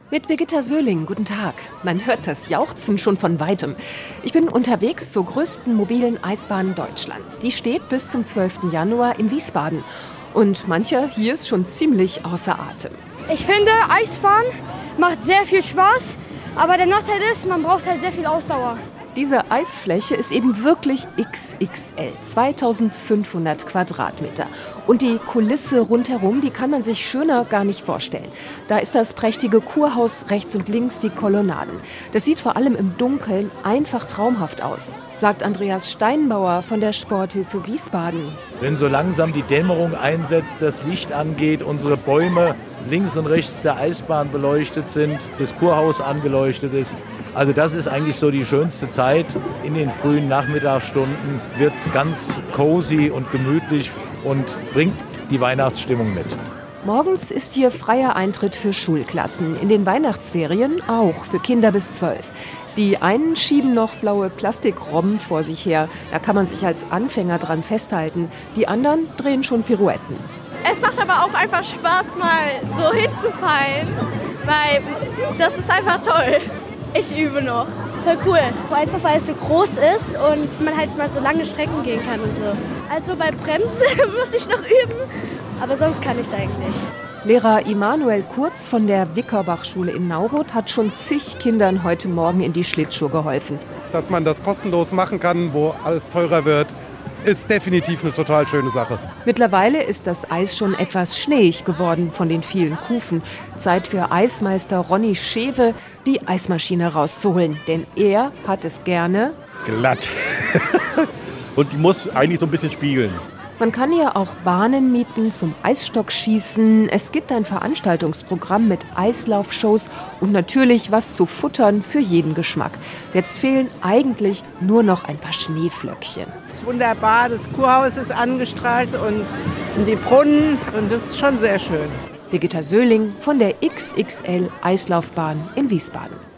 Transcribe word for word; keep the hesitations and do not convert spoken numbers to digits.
Mit Birgitta Söhling, guten Tag. Man hört das Jauchzen schon von Weitem. Ich bin unterwegs zur größten mobilen Eisbahn Deutschlands. Die steht bis zum zwölften Januar in Wiesbaden. Und mancher hier ist schon ziemlich außer Atem. Ich finde, Eisfahren macht sehr viel Spaß, aber der Nachteil ist, man braucht halt sehr viel Ausdauer. Diese Eisfläche ist eben wirklich X X L, zweitausendfünfhundert Quadratmeter. Und die Kulisse rundherum, die kann man sich schöner gar nicht vorstellen. Da ist das prächtige Kurhaus, rechts und links die Kolonnaden. Das sieht vor allem im Dunkeln einfach traumhaft aus, sagt Andreas Steinbauer von der Sporthilfe Wiesbaden. Wenn so langsam die Dämmerung einsetzt, das Licht angeht, unsere Bäume links und rechts der Eisbahn beleuchtet sind, das Kurhaus angeleuchtet ist. Also das ist eigentlich so die schönste Zeit. In den frühen Nachmittagsstunden wird es ganz cozy und gemütlich und bringt die Weihnachtsstimmung mit. Morgens ist hier freier Eintritt für Schulklassen, in den Weihnachtsferien auch für Kinder bis zwölf. Die einen schieben noch blaue Plastikrobben vor sich her, da kann man sich als Anfänger dran festhalten. Die anderen drehen schon Pirouetten. Es macht aber auch einfach Spaß, mal so hinzufallen, weil das ist einfach toll. Ich übe noch. Voll cool. Einfach weil es so groß ist und man halt mal so lange Strecken gehen kann und so. Also bei Bremsen muss ich noch üben, aber sonst kann ich es eigentlich. Lehrer Immanuel Kurz von der Wickerbach-Schule in Nauroth hat schon zig Kindern heute Morgen in die Schlittschuhe geholfen. Dass man das kostenlos machen kann, wo alles teurer wird, ist definitiv eine total schöne Sache. Mittlerweile ist das Eis schon etwas schneeig geworden von den vielen Kufen. Zeit für Eismeister Ronny Schewe, die Eismaschine rauszuholen. Denn er hat es gerne glatt. Und die muss eigentlich so ein bisschen spiegeln. Man kann hier auch Bahnen mieten zum Eisstockschießen. Es gibt ein Veranstaltungsprogramm mit Eislaufshows und natürlich was zu futtern für jeden Geschmack. Jetzt fehlen eigentlich nur noch ein paar Schneeflöckchen. Das ist wunderbar, das Kurhaus ist angestrahlt und die Brunnen und das ist schon sehr schön. Birgitta Söhling von der X X L Eislaufbahn in Wiesbaden.